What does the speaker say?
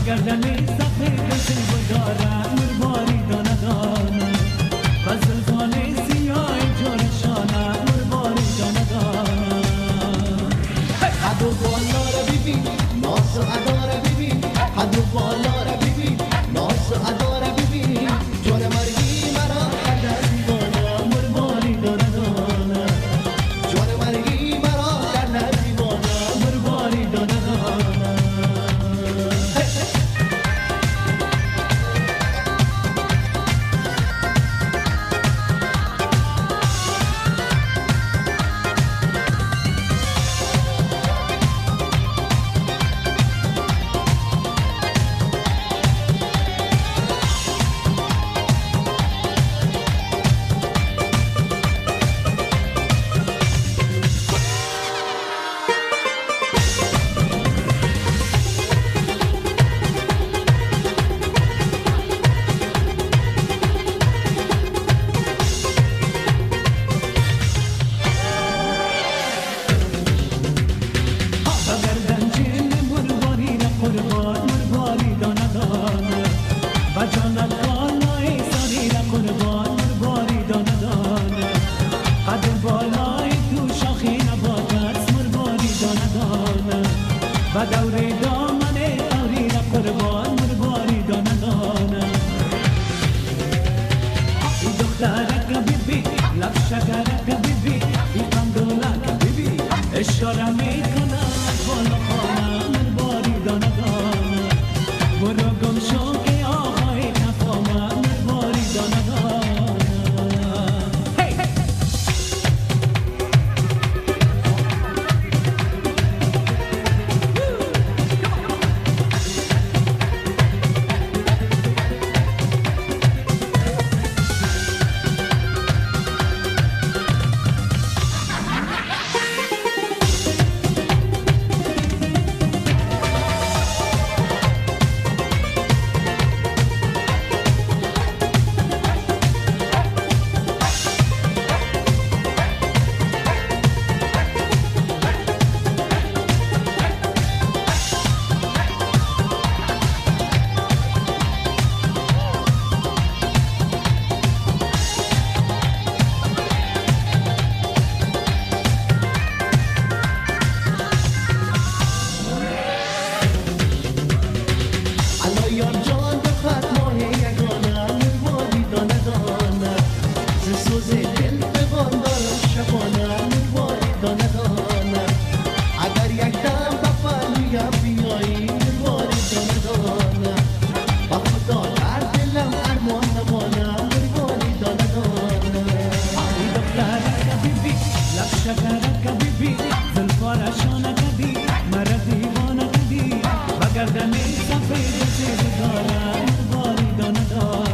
گردن سفید سیبدارم مرباری دانه دانه و زلفان سیاه جانشانم مرباری دانه دانه حد و بالا را ببین ناز و ادا را ببین حد و بالا را ببین ناز و ادا را ببین جان مرگی مرا کرده دیوانه مرباری دانه دانه جان مرگی مرا کرده دیوانه مرباری دانه دانه و دوره دامن اوری را قربان مرباری دانه دانه ای دخترک بیبی لب شکرک بیبی ای قندولک بیبی اشاره میکنه بالا خانه مرباری دانه دانه برو گم شو که آقای نفامه مرباری دانه دانه گردن سفید سیب دارم باری دانه دارم